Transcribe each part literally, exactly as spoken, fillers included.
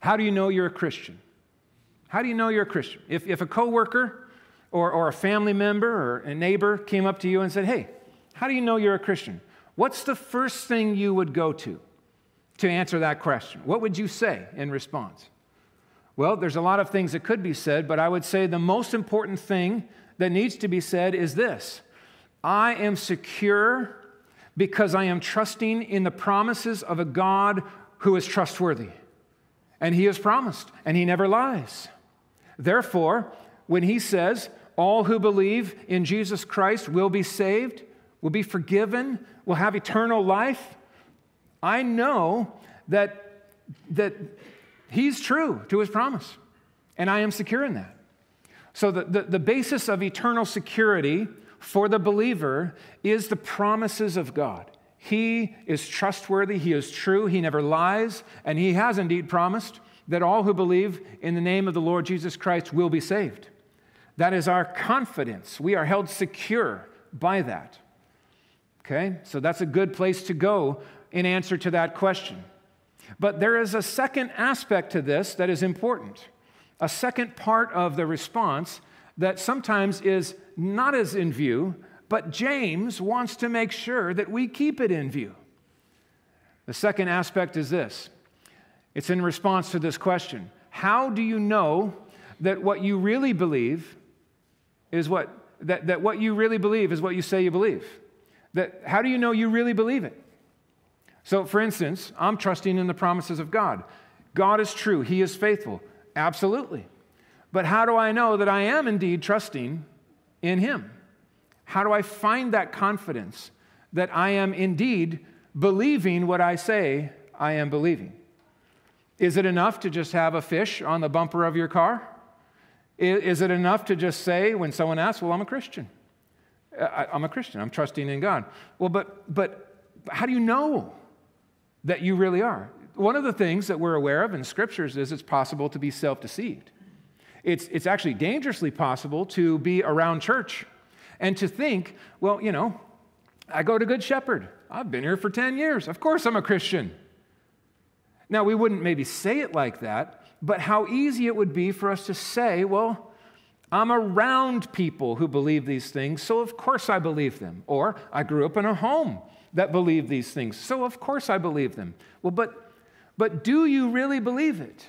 How do you know you're a Christian? How do you know you're a Christian? If, if a coworker or, or a family member or a neighbor came up to you and said, hey, how do you know you're a Christian? What's the first thing you would go to to answer that question? What would you say in response? Well, there's a lot of things that could be said, but I would say the most important thing that needs to be said is this: I am secure because I am trusting in the promises of a God who is trustworthy. And He has promised, and He never lies. Therefore, when He says, all who believe in Jesus Christ will be saved, will be forgiven, will have eternal life, I know that, that He's true to His promise, and I am secure in that. So the, the, the basis of eternal security for the believer is the promises of God. He is trustworthy, He is true, He never lies, and He has indeed promised that all who believe in the name of the Lord Jesus Christ will be saved. That is our confidence. We are held secure by that. Okay? So that's a good place to go in answer to that question. But there is a second aspect to this that is important, a second part of the response that sometimes is not as in view, but James wants to make sure that we keep it in view. The second aspect is this. It's in response to this question. How do you know that what you really believe is what, that, that what you really believe is what you say you believe? That, how do you know you really believe it? So, for instance, I'm trusting in the promises of God. God is true. He is faithful. Absolutely. But how do I know that I am indeed trusting in Him? How do I find that confidence that I am indeed believing what I say I am believing? Is it enough to just have a fish on the bumper of your car? Is it enough to just say when someone asks, well, I'm a Christian. I'm a Christian. I'm trusting in God. Well, but but how do you know that you really are? One of the things that we're aware of in Scriptures is it's possible to be self-deceived. It's, it's actually dangerously possible to be around church and to think, well, you know, I go to Good Shepherd. I've been here for ten years. Of course I'm a Christian. Now, we wouldn't maybe say it like that, but how easy it would be for us to say, well, I'm around people who believe these things, so of course I believe them. Or I grew up in a home that believed these things, so of course I believe them. Well, but, but do you really believe it?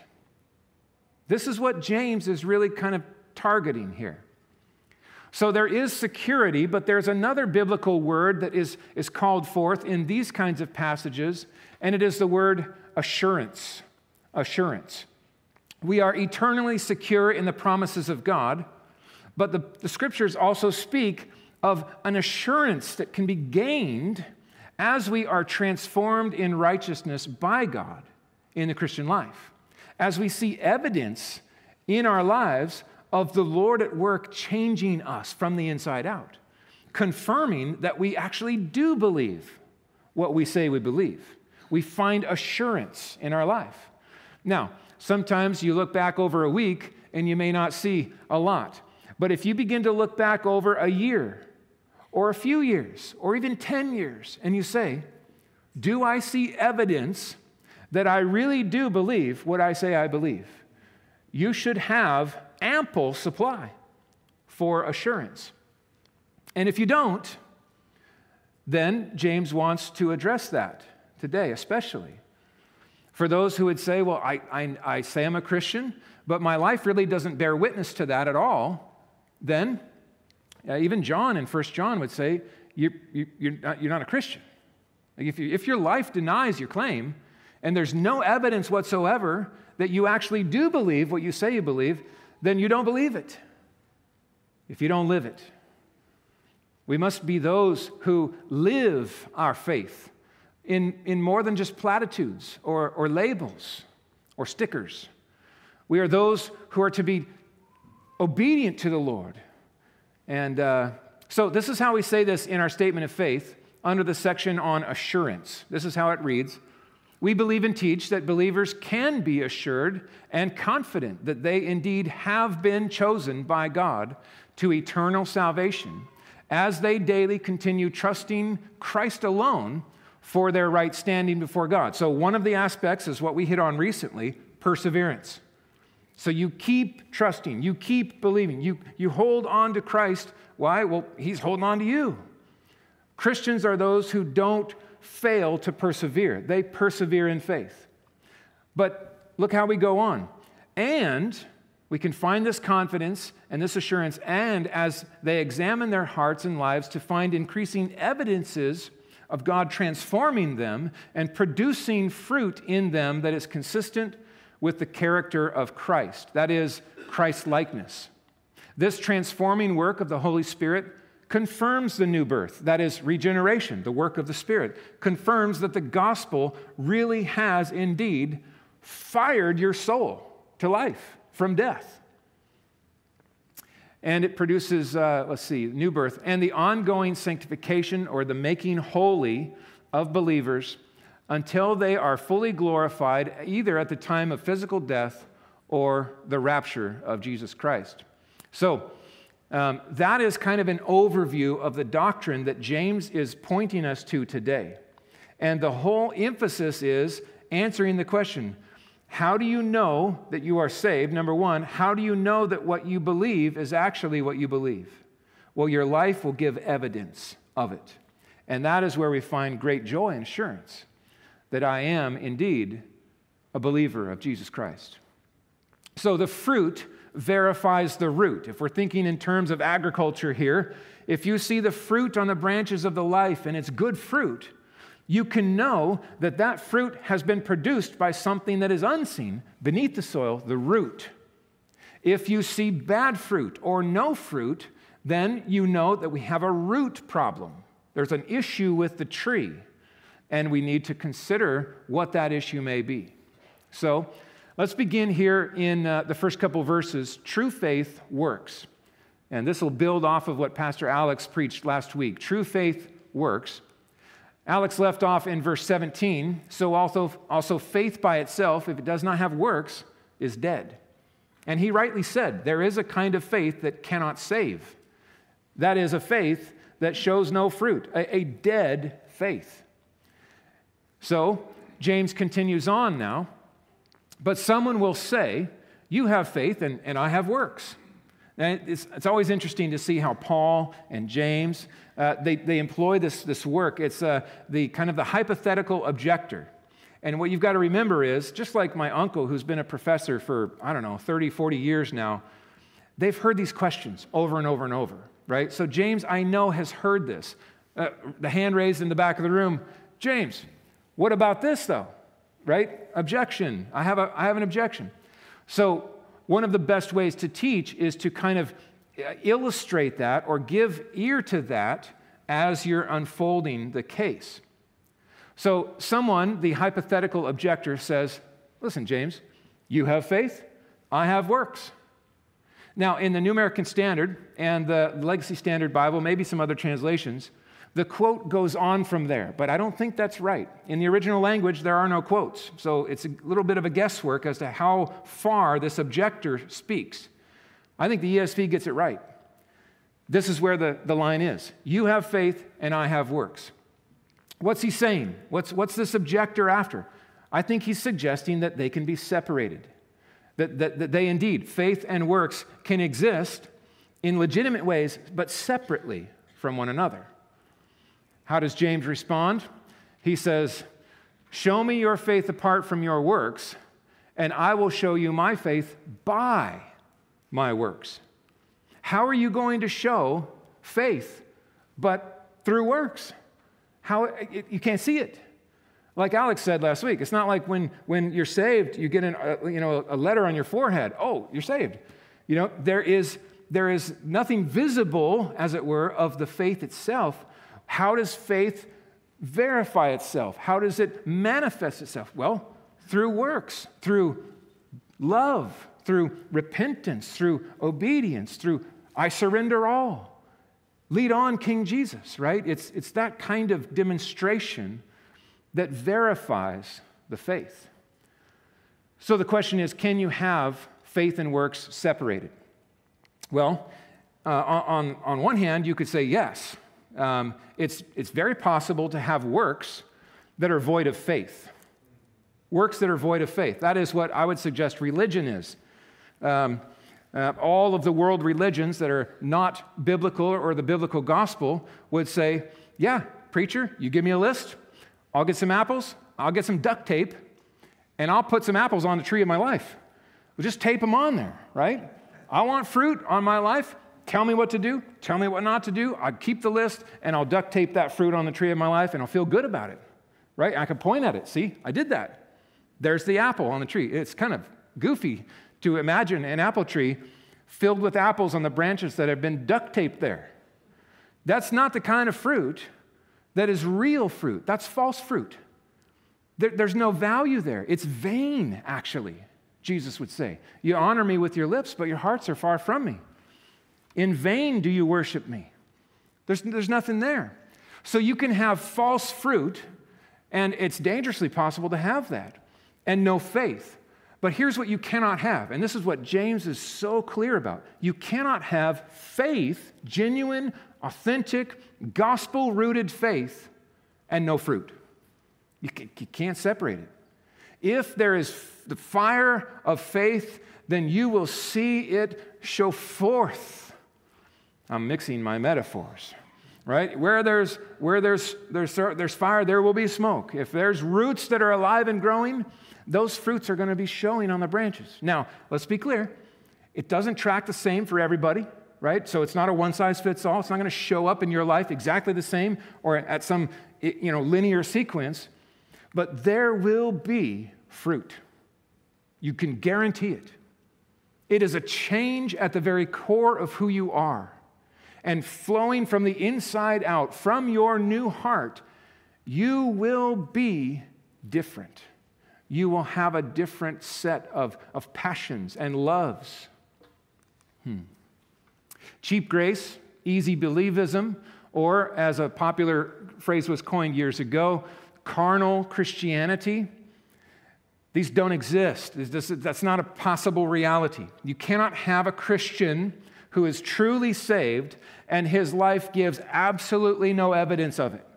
This is what James is really kind of targeting here. So there is security, but there's another biblical word that is, is called forth in these kinds of passages, and it is the word assurance. Assurance. We are eternally secure in the promises of God, but the, the Scriptures also speak of an assurance that can be gained as we are transformed in righteousness by God in the Christian life. As we see evidence in our lives of the Lord at work changing us from the inside out, confirming that we actually do believe what we say we believe. We find assurance in our life. Now, sometimes you look back over a week and you may not see a lot. But if you begin to look back over a year or a few years or even ten years and you say, do I see evidence that I really do believe what I say I believe? You should have ample supply for assurance. And if you don't, then James wants to address that today, especially. For those who would say, well, I, I, I say I'm a Christian, but my life really doesn't bear witness to that at all, then uh, even John in First John would say, you, you, you're, not, you're not a Christian. Like if, you, if your life denies your claim, and there's no evidence whatsoever that you actually do believe what you say you believe, then you don't believe it if you don't live it. We must be those who live our faith in, in more than just platitudes or, or labels or stickers. We are those who are to be obedient to the Lord. And uh, so this is how we say this in our statement of faith under the section on assurance. This is how it reads. We believe and teach that believers can be assured and confident that they indeed have been chosen by God to eternal salvation as they daily continue trusting Christ alone for their right standing before God. So one of the aspects is what we hit on recently, perseverance. So you keep trusting, you keep believing, you, you hold on to Christ. Why? Well, he's holding on to you. Christians are those who don't fail to persevere. They persevere in faith. But look how we go on. And we can find this confidence and this assurance, and as they examine their hearts and lives to find increasing evidences of God transforming them and producing fruit in them that is consistent with the character of Christ. That is, Christ-likeness. This transforming work of the Holy Spirit confirms the new birth, that is, regeneration, the work of the Spirit, confirms that the gospel really has indeed fired your soul to life from death. And it produces, uh, let's see, new birth, and the ongoing sanctification or the making holy of believers until they are fully glorified, either at the time of physical death or the rapture of Jesus Christ. So, um, that is kind of an overview of the doctrine that James is pointing us to today. And the whole emphasis is answering the question, how do you know that you are saved? Number one, how do you know that what you believe is actually what you believe? Well, your life will give evidence of it. And that is where we find great joy and assurance that I am indeed a believer of Jesus Christ. So the fruit verifies the root. If we're thinking in terms of agriculture here, if you see the fruit on the branches of the life and it's good fruit, you can know that that fruit has been produced by something that is unseen beneath the soil, the root. If you see bad fruit or no fruit, then you know that we have a root problem. There's an issue with the tree, and we need to consider what that issue may be. So let's begin here in uh, the first couple verses. True faith works. And this will build off of what Pastor Alex preached last week. True faith works. Alex left off in verse seventeen, so also, also faith by itself, if it does not have works, is dead. And he rightly said, there is a kind of faith that cannot save. That is a faith that shows no fruit, a, a dead faith. So, James continues on now, but someone will say, you have faith and, and I have works. And it's, it's always interesting to see how Paul and James, uh, they, they employ this, this work. It's uh, the kind of the hypothetical objector. And what you've got to remember is, just like my uncle who's been a professor for, I don't know, thirty, forty years now, they've heard these questions over and over and over, right? So James, I know, has heard this. Uh, the hand raised in the back of the room, James, what about this though, right? Objection. I have, a, I have an objection. So one of the best ways to teach is to kind of illustrate that or give ear to that as you're unfolding the case. So someone, the hypothetical objector, says, listen, James, you have faith, I have works. Now, in the New American Standard and the Legacy Standard Bible, maybe some other translations, the quote goes on from there, but I don't think that's right. In the original language, there are no quotes, so it's a little bit of a guesswork as to how far this objector speaks. I think the E S V gets it right. This is where the, the line is. You have faith and I have works. What's he saying? What's, what's this objector after? I think he's suggesting that they can be separated, that, that, that they indeed, faith and works, can exist in legitimate ways, but separately from one another. How does James respond? He says, show me your faith apart from your works, and I will show you my faith by my works. How are you going to show faith but through works? How it, you can't see it. Like Alex said last week, it's not like when, when you're saved, you get an, uh, you know, a letter on your forehead. Oh, you're saved. You know, there is, there is nothing visible, as it were, of the faith itself. How does faith verify itself? How does it manifest itself? Well, through works, through love, through repentance, through obedience, through I surrender all. Lead on, King Jesus, right? It's, it's that kind of demonstration that verifies the faith. So the question is, can you have faith and works separated? Well, uh, on, on one hand, you could say yes. Um, it's, it's very possible to have works that are void of faith. Works that are void of faith. That is what I would suggest religion is. Um, uh, all of the world religions that are not biblical or the biblical gospel would say, yeah, preacher, you give me a list, I'll get some apples, I'll get some duct tape, and I'll put some apples on the tree of my life. We'll just tape them on there, right? I want fruit on my life. Tell me what to do. Tell me what not to do. I'll keep the list, and I'll duct tape that fruit on the tree of my life, and I'll feel good about it, right? I can point at it. See, I did that. There's the apple on the tree. It's kind of goofy to imagine an apple tree filled with apples on the branches that have been duct taped there. That's not the kind of fruit that is real fruit. That's false fruit. There, there's no value there. It's vain, actually, Jesus would say. You honor me with your lips, but your hearts are far from me. In vain do you worship me. There's, there's nothing there. So you can have false fruit, and it's dangerously possible to have that, and no faith. But here's what you cannot have, and this is what James is so clear about. You cannot have faith, genuine, authentic, gospel-rooted faith, and no fruit. You can't separate it. If there is the fire of faith, then you will see it show forth. I'm mixing my metaphors, right? Where there's where there's there's there's fire, there will be smoke. If there's roots that are alive and growing, those fruits are going to be showing on the branches. Now, let's be clear. It doesn't track the same for everybody, right? So it's not a one-size-fits-all. It's not going to show up in your life exactly the same or at some, you know, linear sequence. But there will be fruit. You can guarantee it. It is a change at the very core of who you are. And flowing from the inside out, from your new heart, you will be different. You will have a different set of, of passions and loves. Hmm. Cheap grace, easy believism, or as a popular phrase was coined years ago, carnal Christianity. These don't exist. That's not a possible reality. You cannot have a Christian who is truly saved and his life gives absolutely no evidence of it.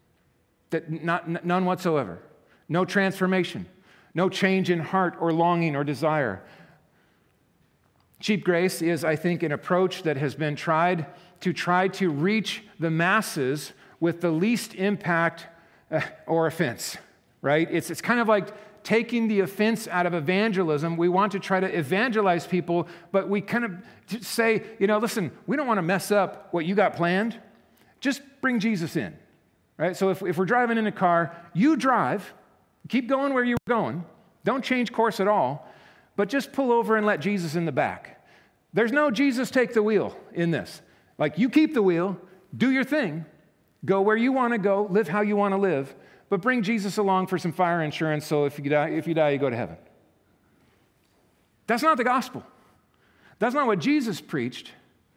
That not, none whatsoever. No transformation. No change in heart or longing or desire. Cheap grace is, I think, an approach that has been tried to try to reach the masses with the least impact uh, or offense, right? It's, it's kind of like taking the offense out of evangelism. We want to try to evangelize people, but we kind of say, you know, listen, we don't want to mess up what you got planned. Just bring Jesus in, right? So if, if we're driving in a car, you drive, keep going where you're going, don't change course at all, but just pull over and let Jesus in the back. There's no Jesus take the wheel in this. Like, you keep the wheel, do your thing, go where you want to go, live how you want to live, but bring Jesus along for some fire insurance so if you die, if you die, you go to heaven. That's not the gospel. That's not what Jesus preached.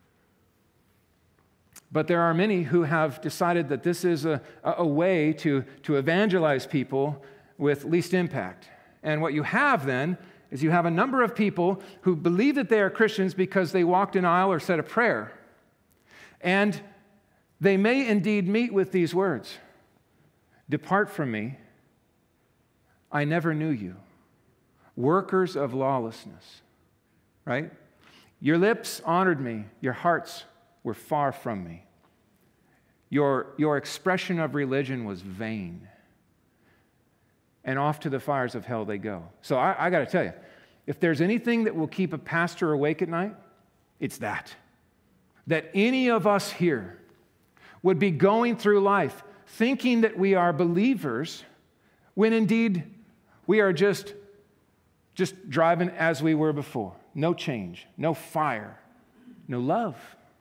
But there are many who have decided that this is a, a way to, to evangelize people with least impact. And what you have then is you have a number of people who believe that they are Christians because they walked an aisle or said a prayer. And they may indeed meet with these words, "Depart from me, I never knew you, workers of lawlessness." Right? Your lips honored me, your hearts were far from me. Your, your expression of religion was vain. And off to the fires of hell they go. So I, I got to tell you, if there's anything that will keep a pastor awake at night, it's that. That any of us here would be going through life thinking that we are believers when indeed we are just, just driving as we were before. No change, no fire, no love.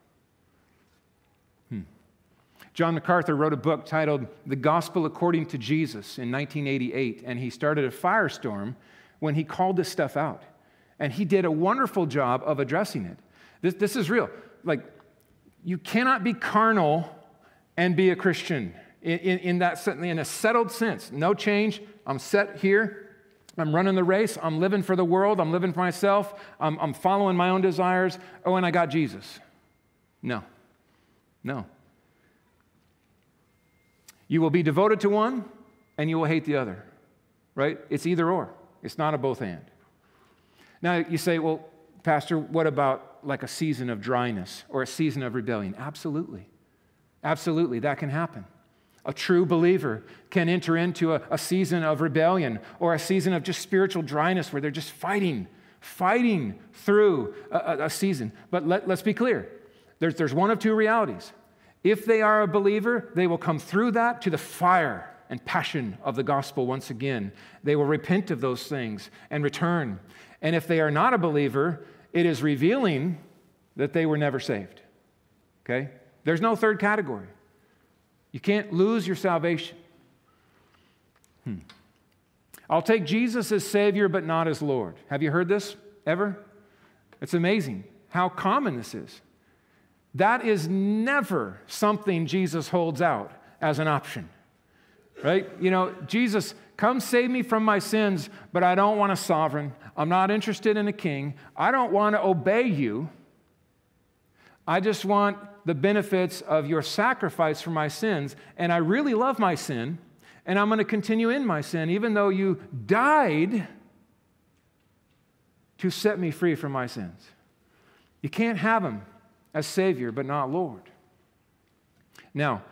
Hmm. John MacArthur wrote a book titled The Gospel According to Jesus in nineteen eighty-eight, and he started a firestorm when he called this stuff out. And he did a wonderful job of addressing it. This, this is real. Like, you cannot be carnal and be a Christian in, in, in that in a settled sense. No change. I'm set here. I'm running the race. I'm living for the world. I'm living for myself. I'm, I'm following my own desires. Oh, and I got Jesus. No. No. You will be devoted to one and you will hate the other, right? It's either or. It's not a both and. Now, you say, well, Pastor, what about like a season of dryness or a season of rebellion? Absolutely. Absolutely, that can happen. A true believer can enter into a, a season of rebellion or a season of just spiritual dryness where they're just fighting, fighting through a, a, a season. But let, let's be clear. There's, there's one of two realities. If they are a believer, they will come through that to the fire and passion of the gospel once again. They will repent of those things and return. And if they are not a believer, it is revealing that they were never saved. Okay? There's no third category. You can't lose your salvation. Hmm. I'll take Jesus as Savior, but not as Lord. Have you heard this ever? It's amazing how common this is. That is never something Jesus holds out as an option, right? You know, Jesus, come save me from my sins, but I don't want a sovereign. I'm not interested in a king. I don't want to obey you. I just want the benefits of your sacrifice for my sins, and I really love my sin, and I'm going to continue in my sin, even though you died to set me free from my sins. You can't have him as Savior, but not Lord. Now,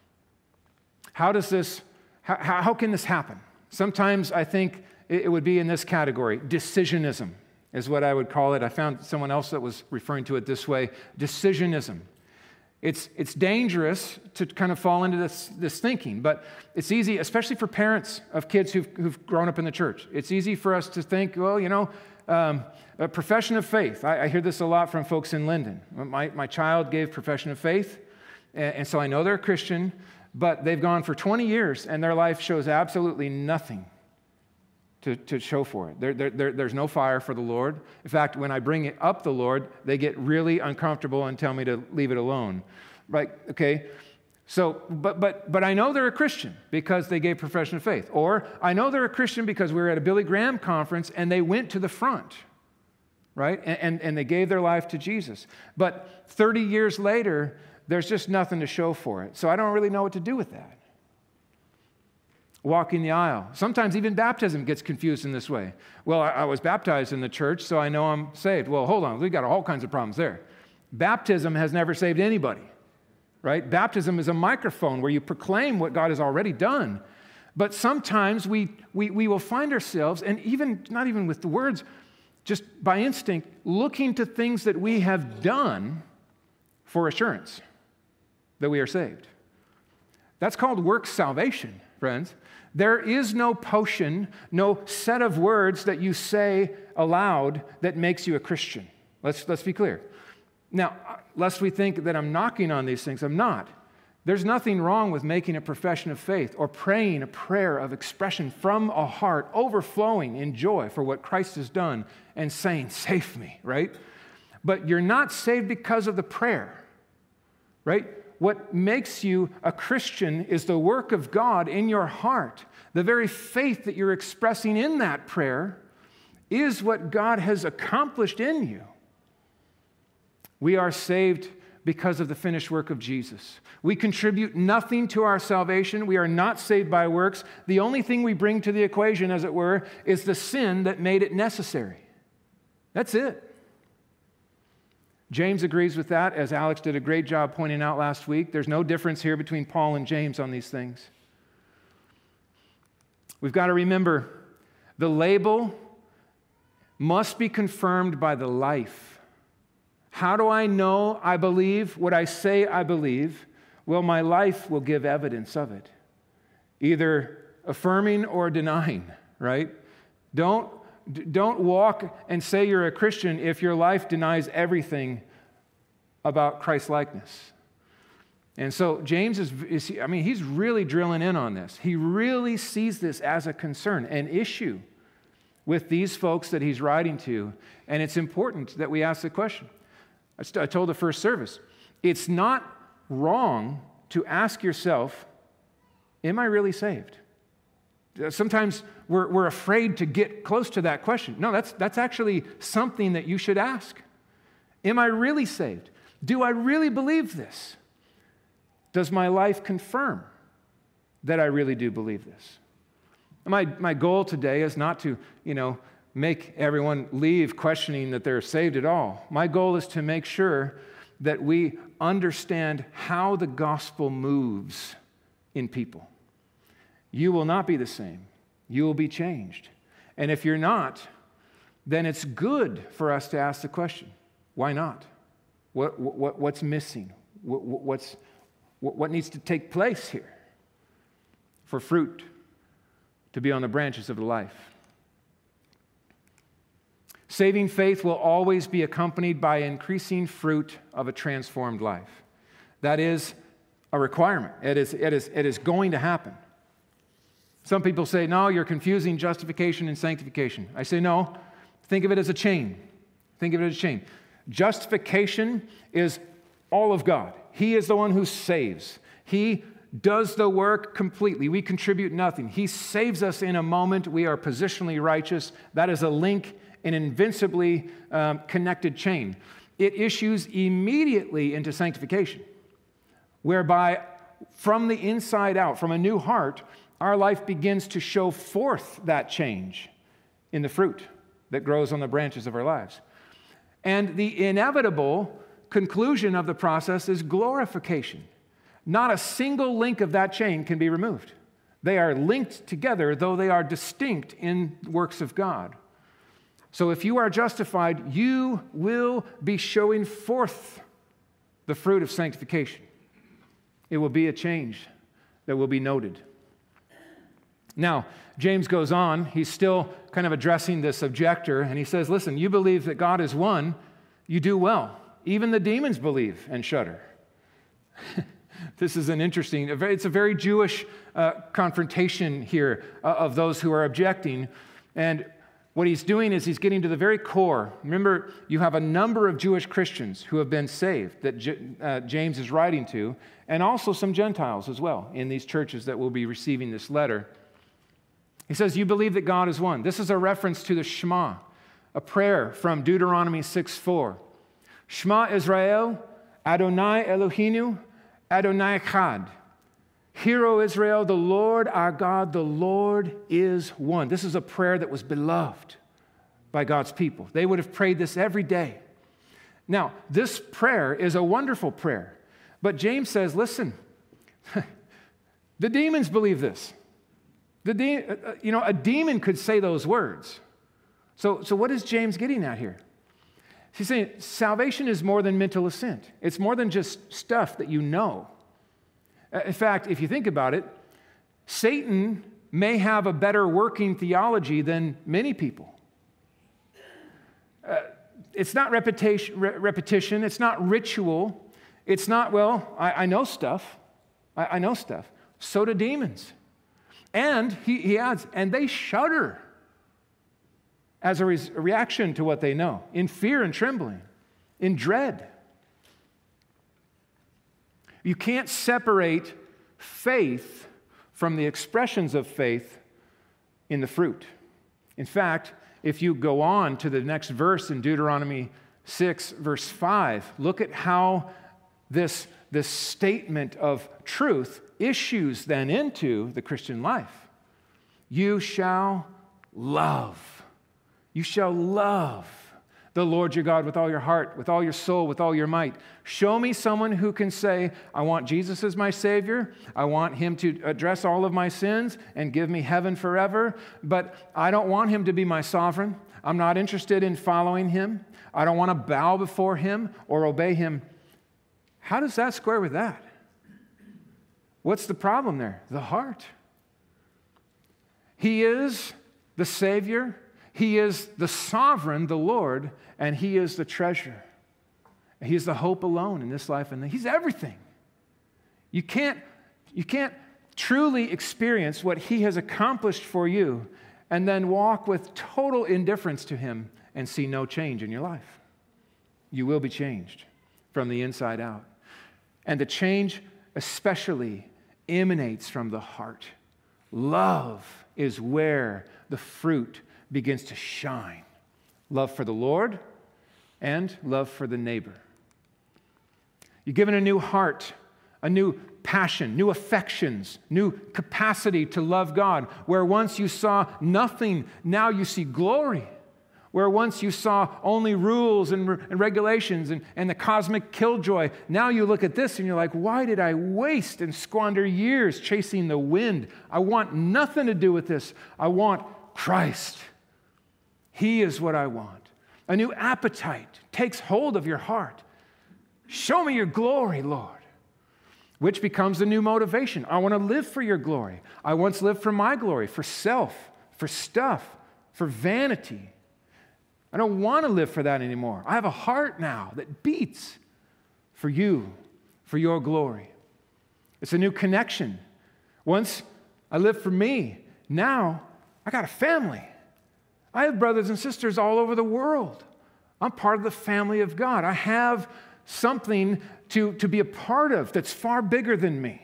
how does this, how, how can this happen? Sometimes I think it would be in this category. Decisionism is what I would call it. I found someone else that was referring to it this way. Decisionism. It's, it's dangerous to kind of fall into this, this thinking, but it's easy, especially for parents of kids who've, who've grown up in the church. It's easy for us to think, well, you know, um, a profession of faith. I, I hear this a lot from folks in Linden. My, my child gave profession of faith, and, and so I know they're a Christian, but they've gone for twenty years, and their life shows absolutely nothing to, to show for it. There, there, there, there's no fire for the Lord. In fact, when I bring it up the Lord, they get really uncomfortable and tell me to leave it alone. Right? Okay? So, but but but I know they're a Christian because they gave profession of faith. Or I know they're a Christian because we were at a Billy Graham conference and they went to the front, right? And, and, and they gave their life to Jesus. But thirty years later, there's just nothing to show for it. So I don't really know what to do with that. Walking the aisle. Sometimes even baptism gets confused in this way. Well, I, I was baptized in the church, so I know I'm saved. Well, hold on. We've got all kinds of problems there. Baptism has never saved anybody, right? Baptism is a microphone where you proclaim what God has already done. But sometimes we, we, we will find ourselves, and even, not even with the words, just by instinct, looking to things that we have done for assurance that we are saved. That's called works salvation, friends. There is no potion, no set of words that you say aloud that makes you a Christian. Let's, let's be clear. Now, lest we think that I'm knocking on these things, I'm not. There's nothing wrong with making a profession of faith or praying a prayer of expression from a heart overflowing in joy for what Christ has done and saying, save me, right? But you're not saved because of the prayer, right? What makes you a Christian is the work of God in your heart. The very faith that you're expressing in that prayer is what God has accomplished in you. We are saved because of the finished work of Jesus. We contribute nothing to our salvation. We are not saved by works. The only thing we bring to the equation, as it were, is the sin that made it necessary. That's it. James agrees with that, as Alex did a great job pointing out last week. There's no difference here between Paul and James on these things. We've got to remember the label must be confirmed by the life. How do I know I believe what I say I believe? Well, my life will give evidence of it, either affirming or denying, right? Don't Don't walk and say you're a Christian if your life denies everything about Christ-likeness. And so James is, is, I mean, he's really drilling in on this. He really sees this as a concern, an issue with these folks that he's writing to. And it's important that we ask the question. I told the first service, it's not wrong to ask yourself, am I really saved? Sometimes we're, we're afraid to get close to that question. No, that's, that's actually something that you should ask. Am I really saved? Do I really believe this? Does my life confirm that I really do believe this? My, my goal today is not to, you know, make everyone leave questioning that they're saved at all. My goal is to make sure that we understand how the gospel moves in people. You will not be the same. You will be changed. And if you're not, then it's good for us to ask the question, why not? What, what, what's missing? What, what's, what needs to take place here for fruit to be on the branches of life? Saving faith will always be accompanied by increasing fruit of a transformed life. That is a requirement. It is, it is, it is going to happen. Some people say, no, you're confusing justification and sanctification. I say, no, think of it as a chain. Think of it as a chain. Justification is all of God. He is the one who saves. He does the work completely. We contribute nothing. He saves us in a moment. We are positionally righteous. That is a link, an invincibly um, connected chain. It issues immediately into sanctification, whereby from the inside out, from a new heart, our life begins to show forth that change in the fruit that grows on the branches of our lives. And the inevitable conclusion of the process is glorification. Not a single link of that chain can be removed. They are linked together, though they are distinct in works of God. So if you are justified, you will be showing forth the fruit of sanctification. It will be a change that will be noted. Now, James goes on. He's still kind of addressing this objector, and he says, listen, you believe that God is one, you do well. Even the demons believe and shudder. This is an interesting, it's a very Jewish uh, confrontation here uh, of those who are objecting. And what he's doing is he's getting to the very core. Remember, you have a number of Jewish Christians who have been saved that J- uh, James is writing to, and also some Gentiles as well in these churches that will be receiving this letter. He says, you believe that God is one. This is a reference to the Shema, a prayer from Deuteronomy six four. Shema Israel, Adonai Eloheinu, Adonai Echad. Hear, O Israel, the Lord our God, the Lord is one. This is a prayer that was beloved by God's people. They would have prayed this every day. Now, this prayer is a wonderful prayer. But James says, listen, the demons believe this. The de- you know, a demon could say those words. So, so what is James getting at here? He's saying salvation is more than mental assent. It's more than just stuff that you know. In fact, if you think about it, Satan may have a better working theology than many people. Uh, it's not repetition, re- repetition. It's not ritual. It's not, well, I, I know stuff. I, I know stuff. So do demons. And he, he adds, and they shudder as a, re- a reaction to what they know, in fear and trembling, in dread. You can't separate faith from the expressions of faith in the fruit. In fact, if you go on to the next verse in Deuteronomy six, verse five, look at how this, this statement of truth issues then into the Christian life. You shall love. You shall love the Lord your God with all your heart, with all your soul, with all your might. Show me someone who can say, I want Jesus as my Savior. I want him to address all of my sins and give me heaven forever. But I don't want him to be my sovereign. I'm not interested in following him. I don't want to bow before him or obey him. How does that square with that? What's the problem there? The heart. He is the Savior. He is the sovereign, the Lord, and he is the treasure. He is the hope alone in this life, and he's everything. You can't, you can't truly experience what he has accomplished for you and then walk with total indifference to him and see no change in your life. You will be changed from the inside out. And the change especially emanates from the heart. Love is where the fruit begins to shine. Love for the Lord and love for the neighbor. You're given a new heart, a new passion, new affections, new capacity to love God. Where once you saw nothing, now you see glory. Where once you saw only rules and, re- and regulations and, and the cosmic killjoy, now you look at this and you're like, why did I waste and squander years chasing the wind? I want nothing to do with this. I want Christ. He is what I want. A new appetite takes hold of your heart. Show me your glory, Lord, which becomes the new motivation. I want to live for your glory. I once lived for my glory, for self, for stuff, for vanity. I don't want to live for that anymore. I have a heart now that beats for you, for your glory. It's a new connection. Once I lived for me, now I got a family. I have brothers and sisters all over the world. I'm part of the family of God. I have something to, to be a part of that's far bigger than me.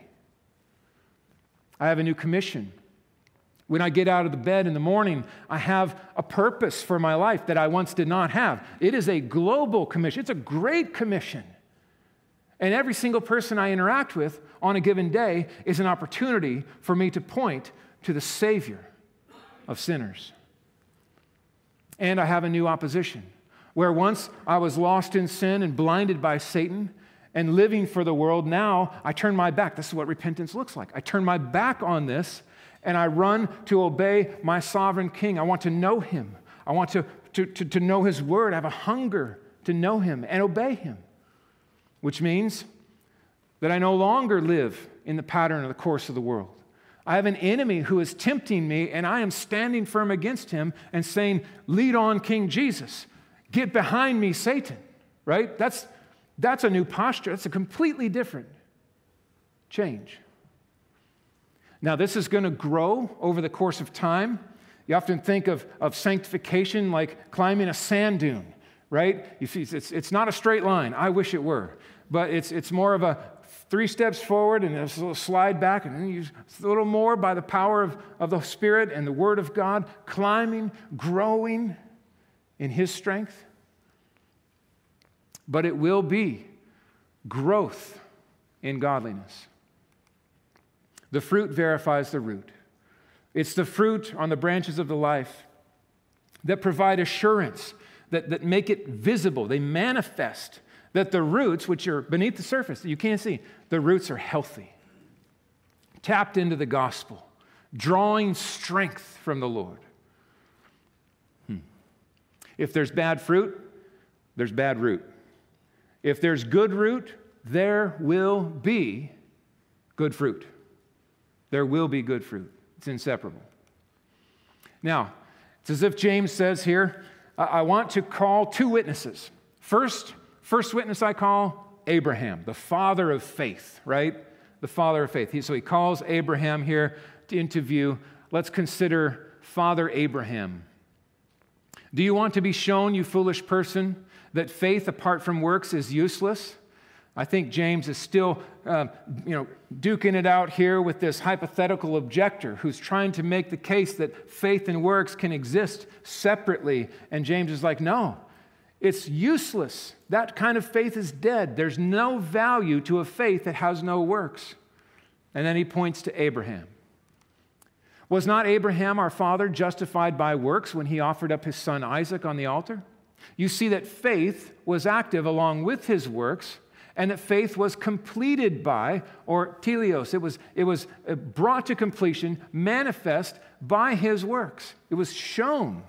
I have a new commission. When I get out of the bed in the morning, I have a purpose for my life that I once did not have. It is a global commission. It's a great commission. And every single person I interact with on a given day is an opportunity for me to point to the Savior of sinners. And I have a new opposition. Where once I was lost in sin and blinded by Satan and living for the world, now I turn my back. This is what repentance looks like. I turn my back on this and I run to obey my sovereign King. I want to know Him. I want to, to, to, to know His Word. I have a hunger to know Him and obey Him, which means that I no longer live in the pattern of the course of the world. I have an enemy who is tempting me, and I am standing firm against him and saying, lead on, King Jesus. Get behind me, Satan, right? That's, that's a new posture. That's a completely different change. Now, this is going to grow over the course of time. You often think of, of sanctification like climbing a sand dune, right? You see, it's, it's not a straight line. I wish it were. But it's, it's more of a three steps forward and a little slide back, and then you a little more by the power of, of the Spirit and the Word of God, climbing, growing in His strength. But it will be growth in godliness. The fruit verifies the root. It's the fruit on the branches of the life that provide assurance, that, that make it visible. They manifest that the roots, which are beneath the surface, that you can't see, the roots are healthy, tapped into the gospel, drawing strength from the Lord. Hmm. If there's bad fruit, there's bad root. If there's good root, there will be good fruit. There will be good fruit. It's inseparable. Now, it's as if James says here, I want to call two witnesses. First, first witness I call Abraham, the father of faith, right? The father of faith. He, so he calls Abraham here into view. Let's consider Father Abraham. Do you want to be shown, you foolish person, that faith apart from works is useless? I think James is still, uh, you know, duking it out here with this hypothetical objector who's trying to make the case that faith and works can exist separately. And James is like, no, it's useless. That kind of faith is dead. There's no value to a faith that has no works. And then he points to Abraham. Was not Abraham, our father, justified by works when he offered up his son Isaac on the altar? You see that faith was active along with his works, and that faith was completed by, or teleos, it was, it was brought to completion, manifest by his works. It was shown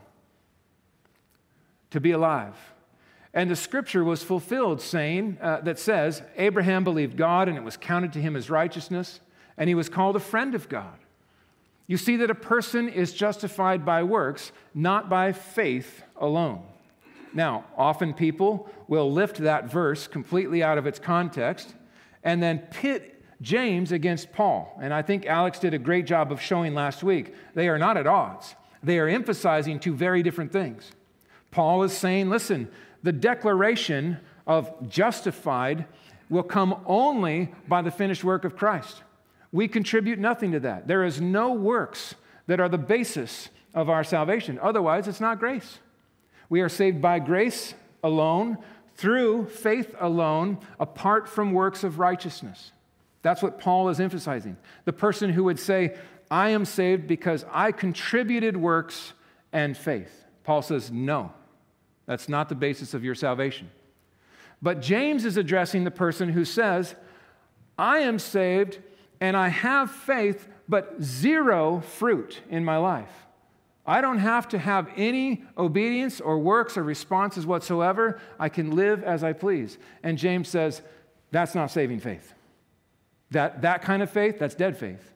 to be alive. And the scripture was fulfilled, saying, uh, that says, Abraham believed God, and it was counted to him as righteousness, and he was called a friend of God. You see that a person is justified by works, not by faith alone. Now, often people will lift that verse completely out of its context and then pit James against Paul. And I think Alex did a great job of showing last week. They are not at odds. They are emphasizing two very different things. Paul is saying, listen, the declaration of justified will come only by the finished work of Christ. We contribute nothing to that. There is no works that are the basis of our salvation. Otherwise, it's not grace. We are saved by grace alone, through faith alone, apart from works of righteousness. That's what Paul is emphasizing. The person who would say, I am saved because I contributed works and faith. Paul says, no, that's not the basis of your salvation. But James is addressing the person who says, I am saved and I have faith, but zero fruit in my life. I don't have to have any obedience or works or responses whatsoever. I can live as I please. And James says, that's not saving faith. That, that kind of faith, that's dead faith.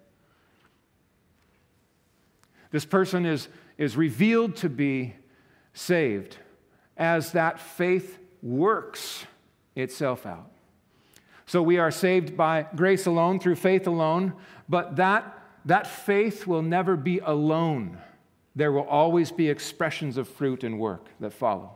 This person is, is revealed to be saved as that faith works itself out. So we are saved by grace alone, through faith alone, but that, that faith will never be alone. There will always be expressions of fruit and work that follow.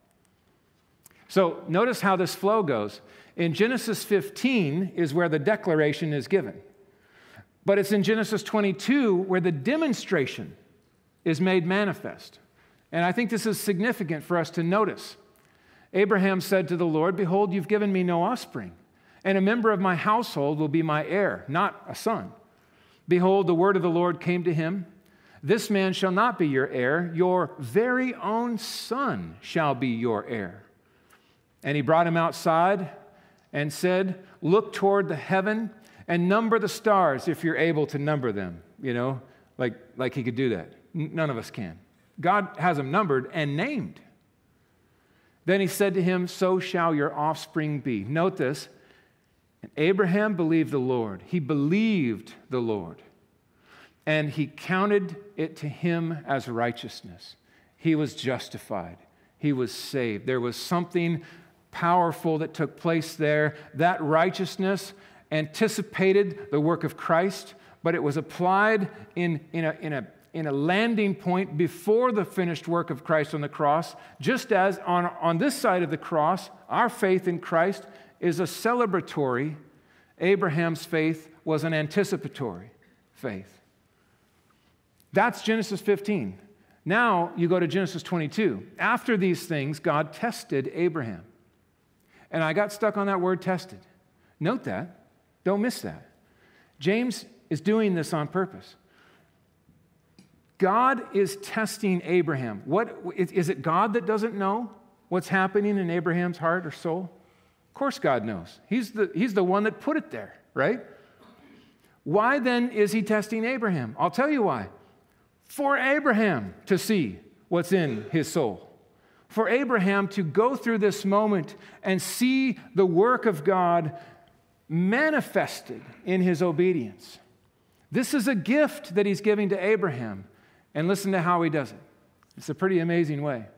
So notice how this flow goes. In Genesis fifteen is where the declaration is given. But it's in Genesis twenty-two where the demonstration is made manifest. And I think this is significant for us to notice. Abraham said to the Lord, behold, you've given me no offspring, and a member of my household will be my heir, not a son. Behold, the word of the Lord came to him. This man shall not be your heir. Your very own son shall be your heir. And he brought him outside and said, look toward the heaven and number the stars if you're able to number them. You know, like, like he could do that. None of us can. God has them numbered and named. Then he said to him, so shall your offspring be. Note this. And Abraham believed the Lord. He believed the Lord. And he counted it to him as righteousness. He was justified. He was saved. There was something powerful that took place there. That righteousness anticipated the work of Christ, but it was applied in, in, a, in, a, in a landing point before the finished work of Christ on the cross, just as on, on this side of the cross, our faith in Christ is a celebratory. Abraham's faith was an anticipatory faith. That's Genesis fifteen. Now you go to Genesis twenty-two. After these things, God tested Abraham. And I got stuck on that word tested. Note that. Don't miss that. James is doing this on purpose. God is testing Abraham. What, is it God that doesn't know what's happening in Abraham's heart or soul? Of course God knows. He's the, he's the one that put it there, right? Why then is he testing Abraham? I'll tell you why. For Abraham to see what's in his soul. For Abraham to go through this moment and see the work of God manifested in his obedience. This is a gift that he's giving to Abraham. And listen to how he does it. It's a pretty amazing way.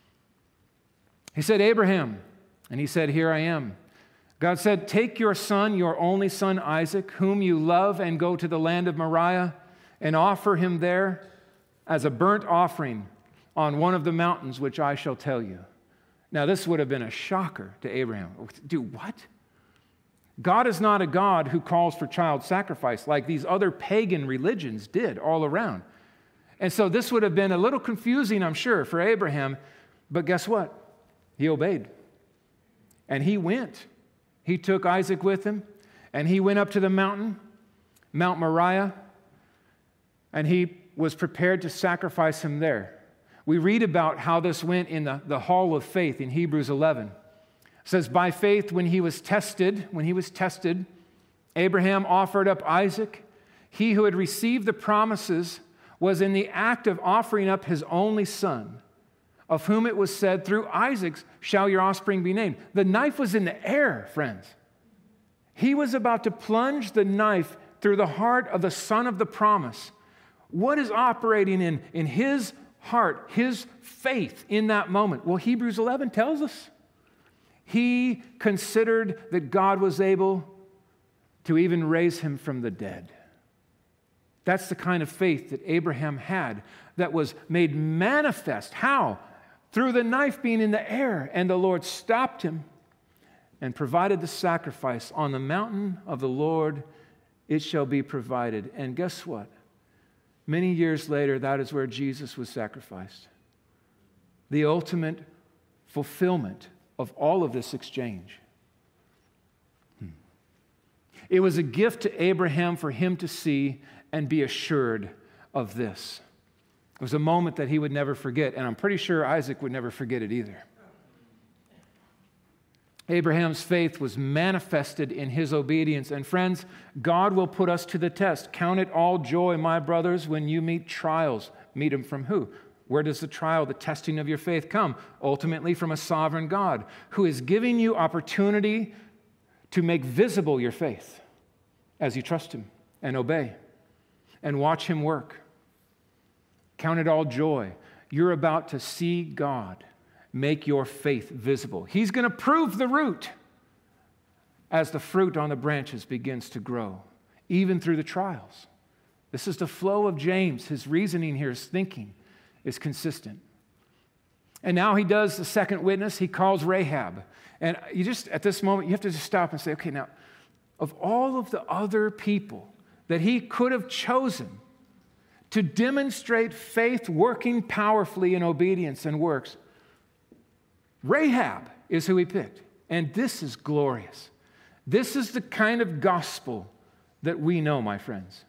He said, Abraham, and he said, here I am. God said, take your son, your only son Isaac, whom you love, and go to the land of Moriah and offer him there as a burnt offering on one of the mountains which I shall tell you. Now, this would have been a shocker to Abraham. Do what? God is not a God who calls for child sacrifice like these other pagan religions did all around. And so this would have been a little confusing, I'm sure, for Abraham. But guess what? He obeyed. And he went. He took Isaac with him, and he went up to the mountain, Mount Moriah, and he was prepared to sacrifice him there. We read about how this went in the, the hall of faith in Hebrews eleven. It says, by faith, when he was tested, when he was tested, Abraham offered up Isaac. He who had received the promises was in the act of offering up his only son, of whom it was said, through Isaac shall your offspring be named. The knife was in the air, friends. He was about to plunge the knife through the heart of the son of the promise. What is operating in, in his heart, his faith in that moment? Well, Hebrews eleven tells us. He considered that God was able to even raise him from the dead. That's the kind of faith that Abraham had that was made manifest. How? Through the knife being in the air, and the Lord stopped him and provided the sacrifice. On the mountain of the Lord it shall be provided. And guess what? Many years later, that is where Jesus was sacrificed. The ultimate fulfillment of all of this exchange. Hmm. It was a gift to Abraham for him to see and be assured of this. It was a moment that he would never forget, and I'm pretty sure Isaac would never forget it either. Abraham's faith was manifested in his obedience. And friends, God will put us to the test. Count it all joy, my brothers, when you meet trials. Meet them from who? Where does the trial, the testing of your faith come? Ultimately from a sovereign God who is giving you opportunity to make visible your faith as you trust him and obey and watch him work. Count it all joy. You're about to see God make your faith visible. He's going to prove the root as the fruit on the branches begins to grow, even through the trials. This is the flow of James. His reasoning here, his thinking is consistent. And now he does the second witness. He calls Rahab. And you just, at this moment, you have to just stop and say, okay, now, of all of the other people that he could have chosen to demonstrate faith working powerfully in obedience and works, Rahab is who he picked. And this is glorious. This is the kind of gospel that we know, my friends.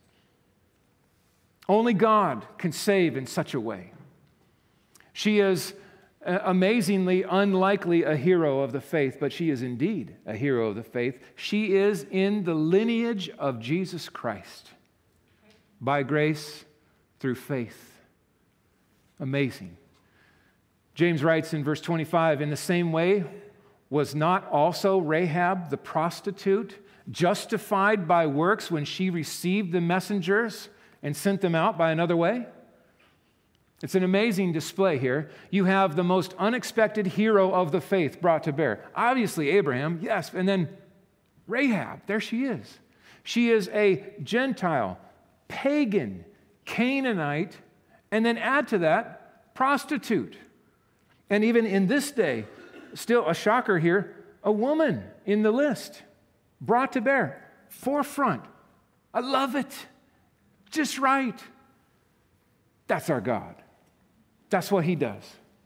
Only God can save in such a way. She is amazingly unlikely a hero of the faith, but she is indeed a hero of the faith. She is in the lineage of Jesus Christ by grace through faith. Amazing. James writes in verse twenty-five, in the same way, was not also Rahab the prostitute justified by works when she received the messengers and sent them out by another way? It's an amazing display here. You have the most unexpected hero of the faith brought to bear. Obviously, Abraham, yes, and then Rahab, there she is. She is a Gentile, pagan, Canaanite, and then add to that, prostitute. And even in this day, still a shocker here, a woman in the list, brought to bear, forefront. I love it. Just right. That's our God. That's what he does.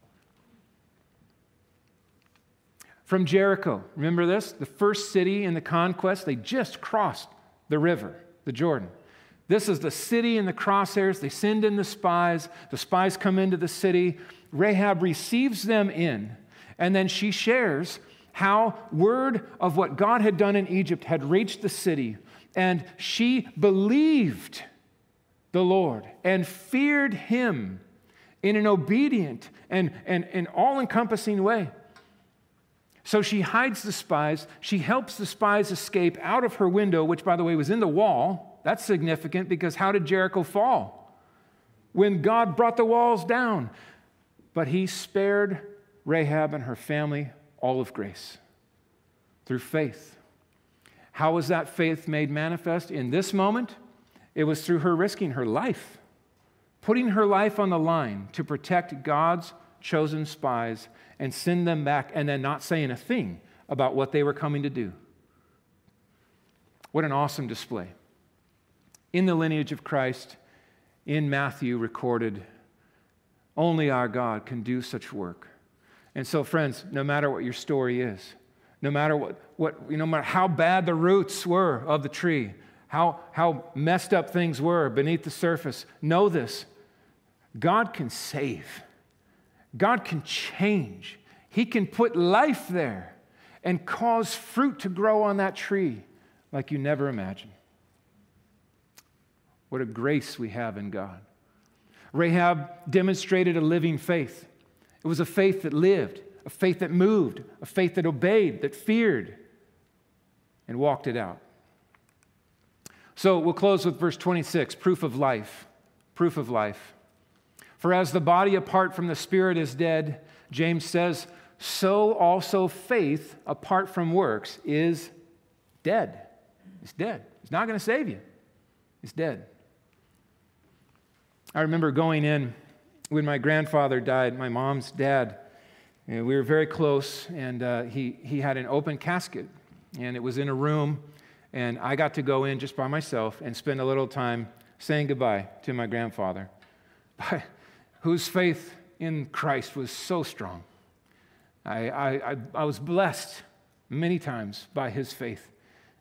From Jericho, remember this? The first city in the conquest, they just crossed the river, the Jordan. This is the city in the crosshairs. They send in the spies. The spies come into the city. Rahab receives them in, and then she shares how word of what God had done in Egypt had reached the city, and she believed the Lord and feared him in an obedient and, and, and all-encompassing way. So she hides the spies. She helps the spies escape out of her window, which, by the way, was in the wall. That's significant because how did Jericho fall? When God brought the walls down. But he spared Rahab and her family all of grace through faith. How was that faith made manifest in this moment? It was through her risking her life, putting her life on the line to protect God's chosen spies and send them back, and then not saying a thing about what they were coming to do. What an awesome display. In the lineage of Christ, in Matthew recorded, only our God can do such work. And so, friends, no matter what your story is, no matter what, what you know, no matter how bad the roots were of the tree, how, how messed up things were beneath the surface, know this: God can save. God can change. He can put life there and cause fruit to grow on that tree like you never imagined. What a grace we have in God. Rahab demonstrated a living faith. It was a faith that lived, a faith that moved, a faith that obeyed, that feared, and walked it out. So we'll close with verse twenty-six, proof of life. Proof of life. For as the body apart from the spirit is dead, James says, so also faith apart from works is dead. It's dead. It's not going to save you. It's dead. I remember going in when my grandfather died, my mom's dad. And we were very close, and uh, he, he had an open casket, and it was in a room, and I got to go in just by myself and spend a little time saying goodbye to my grandfather, whose faith in Christ was so strong. I, I, I was blessed many times by his faith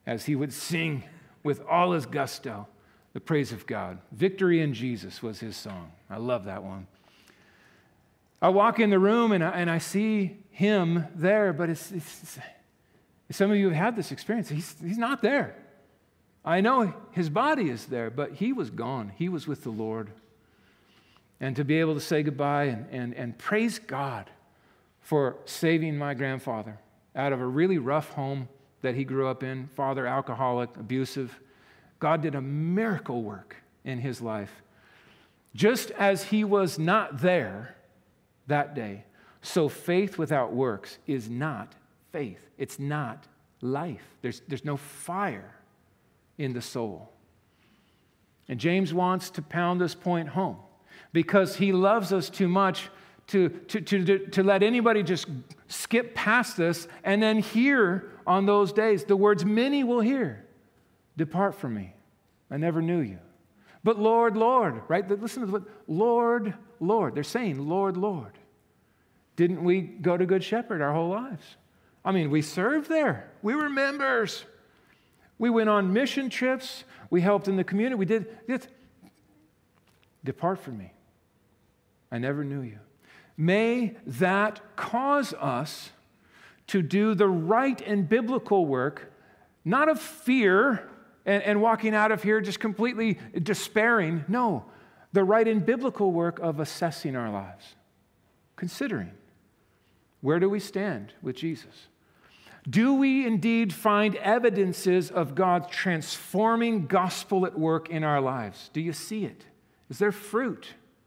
as he would sing with all his gusto the praise of God. Victory in Jesus was his song. I love that one. I walk in the room and I, and I see him there, but it's, it's, it's some of you have had this experience. He's, he's not there. I know his body is there, but he was gone. He was with the Lord. And to be able to say goodbye and, and, and praise God for saving my grandfather out of a really rough home that he grew up in, father alcoholic, abusive. God did a miracle work in his life. Just as he was not there that day, so faith without works is not faith. It's not life. There's, there's no fire in the soul. And James wants to pound this point home because he loves us too much to, to, to, to let anybody just skip past this and then hear on those days the words many will hear, "Depart from me, I never knew you." But Lord, Lord, right? Listen to the word, Lord, Lord. They're saying, Lord, Lord. Didn't we go to Good Shepherd our whole lives? I mean, we served there. We were members. We went on mission trips. We helped in the community. We did this. Depart from me. I never knew you. May that cause us to do the right and biblical work, not of fear and, and walking out of here just completely despairing. No, the right and biblical work of assessing our lives, considering, where do we stand with Jesus? Do we indeed find evidences of God's transforming gospel at work in our lives? Do you see it? Is there fruit?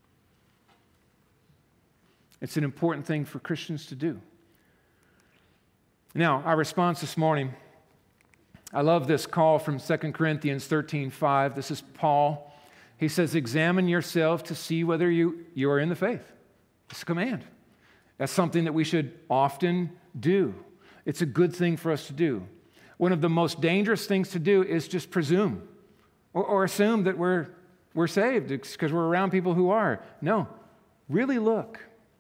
It's an important thing for Christians to do. Now, our response this morning, I love this call from Second Corinthians thirteen five. This is Paul. He says, examine yourself to see whether you, you are in the faith. It's a command. That's something that we should often do. It's a good thing for us to do. One of the most dangerous things to do is just presume or, or assume that we're, we're saved because we're around people who are. No, really look.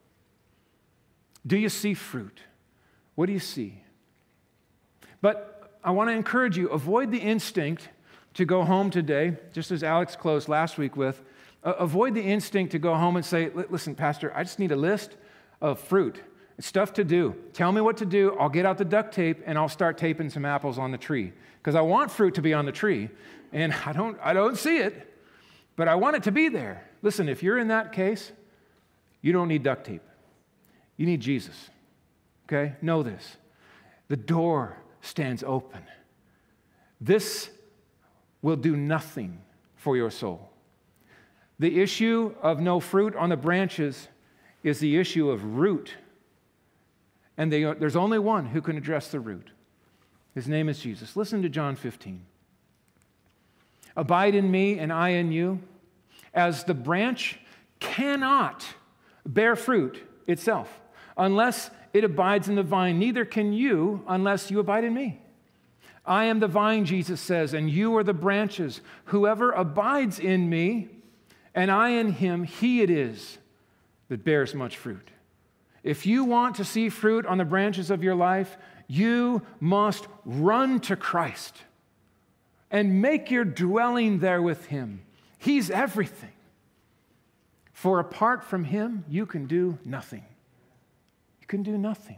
Do you see fruit? What do you see? But I want to encourage you, avoid the instinct to go home today, just as Alex closed last week with, uh, avoid the instinct to go home and say, listen, Pastor, I just need a list of fruit. It's stuff to do. Tell me what to do. I'll get out the duct tape and I'll start taping some apples on the tree because I want fruit to be on the tree and I don't, I don't see it, but I want it to be there. Listen, if you're in that case, you don't need duct tape. You need Jesus, okay? Know this. The door stands open. This will do nothing for your soul. The issue of no fruit on the branches is the issue of root. And they, there's only one who can address the root. His name is Jesus. Listen to John fifteen. Abide in me and I in you, as the branch cannot bear fruit itself unless it abides in the vine. Neither can you unless you abide in me. I am the vine, Jesus says, and you are the branches. Whoever abides in me and I in him, he it is that bears much fruit. If you want to see fruit on the branches of your life, you must run to Christ and make your dwelling there with him. He's everything. For apart from him, you can do nothing. You can do nothing.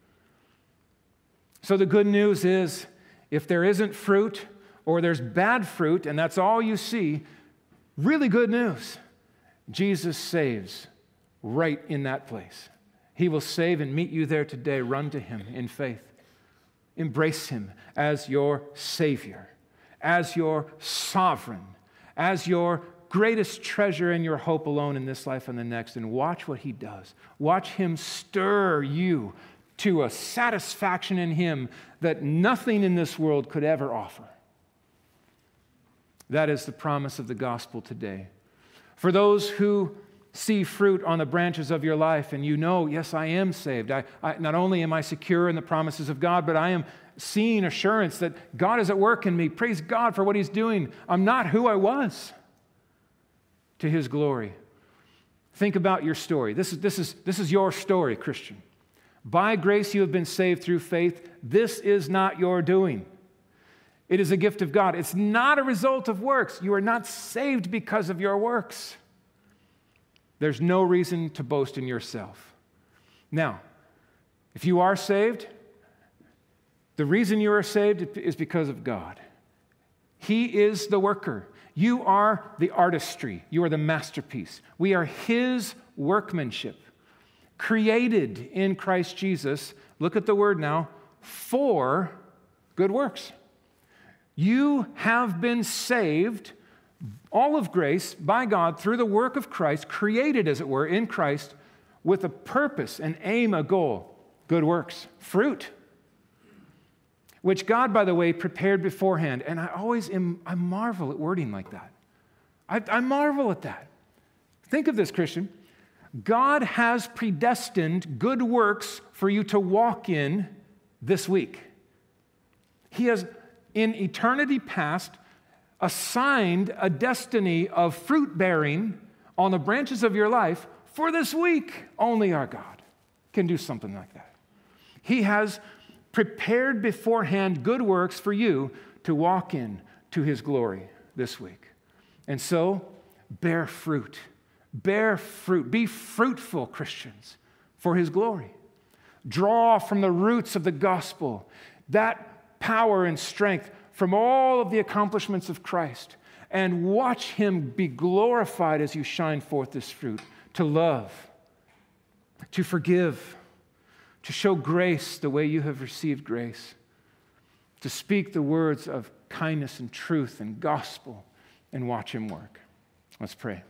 So the good news is, if there isn't fruit or there's bad fruit, and that's all you see, really good news. Jesus saves right in that place. He will save and meet you there today. Run to him in faith. Embrace him as your Savior, as your sovereign, as your greatest treasure and your hope alone in this life and the next, and watch what he does. Watch him stir you to a satisfaction in him that nothing in this world could ever offer. That is the promise of the gospel today. For those who see fruit on the branches of your life and you know, yes, I am saved. I, I, not only am I secure in the promises of God, but I am seeing assurance that God is at work in me. Praise God for what he's doing. I'm not who I was. To his glory. Think about your story. This is, this is, this is your story, Christian. By grace you have been saved through faith. This is not your doing. It is a gift of God. It's not a result of works. You are not saved because of your works. There's no reason to boast in yourself. Now, if you are saved, the reason you are saved is because of God. He is the worker. You are the artistry. You are the masterpiece. We are His workmanship, created in Christ Jesus. Look at the word now, for good works. You have been saved, all of grace, by God through the work of Christ, created, as it were, in Christ, with a purpose, an aim, a goal. Good works, fruit, which God, by the way, prepared beforehand. And I always am, I marvel at wording like that. I, I marvel at that. Think of this, Christian. God has predestined good works for you to walk in this week. He has, in eternity past, assigned a destiny of fruit bearing on the branches of your life for this week. Only our God can do something like that. He has prepared beforehand good works for you to walk in to His glory this week. And so, bear fruit. Bear fruit. Be fruitful, Christians, for His glory. Draw from the roots of the gospel that power and strength from all of the accomplishments of Christ, and watch Him be glorified as you shine forth this fruit, to love, to forgive, to show grace the way you have received grace, to speak the words of kindness and truth and gospel, and watch Him work. Let's pray.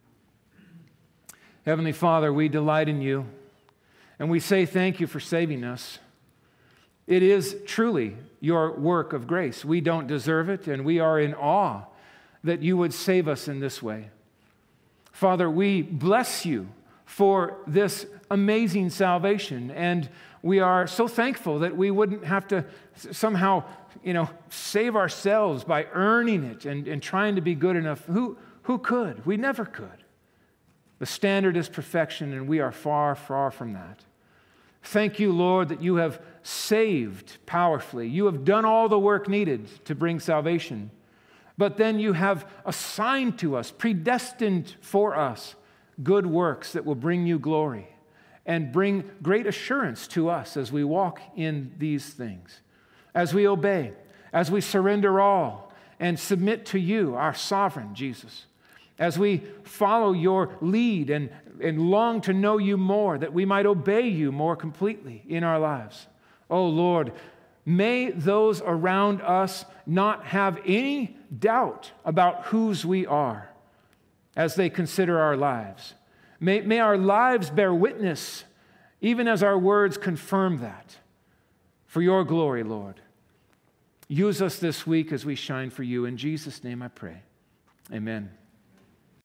Heavenly Father, we delight in You, and we say thank You for saving us. It is truly Your work of grace. We don't deserve it, and we are in awe that You would save us in this way. Father, we bless You for this amazing salvation, and we are so thankful that we wouldn't have to somehow, you know, save ourselves by earning it and, and trying to be good enough. Who, who could? We never could. The standard is perfection, and we are far, far from that. Thank You, Lord, that You have saved powerfully. You have done all the work needed to bring salvation. But then You have assigned to us, predestined for us, good works that will bring You glory and bring great assurance to us as we walk in these things, as we obey, as we surrender all and submit to You, our sovereign Jesus, as we follow Your lead and, and long to know You more, that we might obey You more completely in our lives. Oh Lord, may those around us not have any doubt about whose we are as they consider our lives. May, may our lives bear witness, even as our words confirm that. For Your glory, Lord. Use us this week as we shine for You. In Jesus' name I pray. Amen.